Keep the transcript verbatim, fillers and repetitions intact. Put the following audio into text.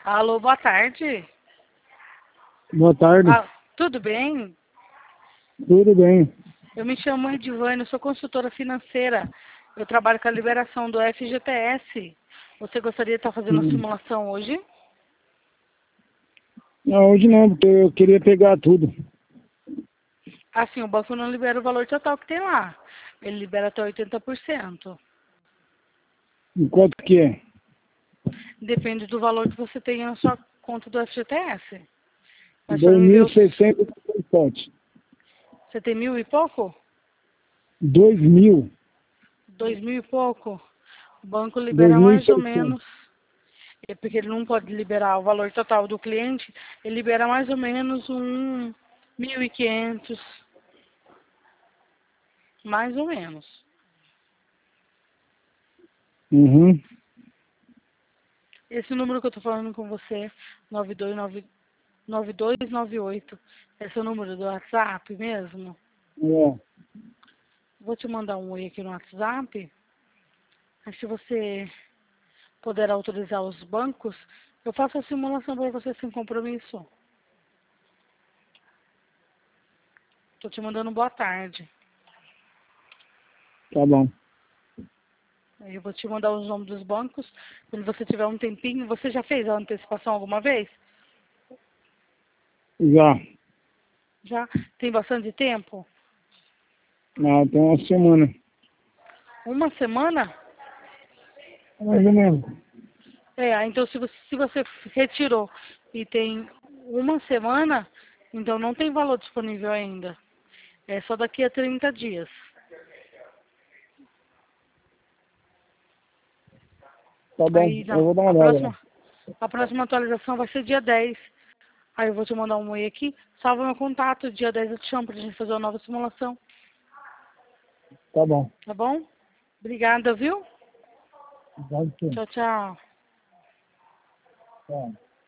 Alô, boa tarde. Boa tarde. Ah, tudo bem? Tudo bem. Eu me chamo Edivane, eu sou consultora financeira. Eu trabalho com a liberação do F G T S. Você gostaria de estar fazendo a Hum. simulação hoje? Não, hoje não, porque eu queria pegar tudo. Assim, o banco não libera o valor total que tem lá. Ele libera até oitenta por cento. E quanto que é? Depende do valor que você tenha na sua conta do F G T S. Mas você Dois me mil viu, seiscentos e sete. você tem mil e pouco? Dois mil. Dois mil e pouco? O banco Dois libera mil e mais ou seiscentos. menos. É porque ele não pode liberar o valor total do cliente, ele libera mais ou menos um mil e quinhentos, mais ou menos. Uhum. Esse número que eu tô falando com você, nove dois nove, nove dois nove oito, esse é o número do WhatsApp mesmo? É. Vou te mandar um oi aqui no WhatsApp. Aí se você puder autorizar os bancos, eu faço a simulação para você sem compromisso. Tô te mandando boa tarde. Tá bom. Aí eu vou te mandar os nomes dos bancos. Quando você tiver um tempinho, você já fez a antecipação alguma vez? Já. Já? Tem bastante tempo? Ah, tem uma semana. Uma semana? Mais ou menos. É, então se você, se você retirou e tem uma semana, então não tem valor disponível ainda. É só daqui a trinta dias. Tá bom. Aí Eu não, vou dar uma a olhada lá. próxima, a próxima atualização vai ser dia dez. Aí eu vou te mandar um oi aqui. Salva meu contato, dia dez eu te chamo pra gente fazer uma nova simulação. Tá bom. Tá bom? Obrigada, viu? Pode ser. Tchau, tchau. Tá.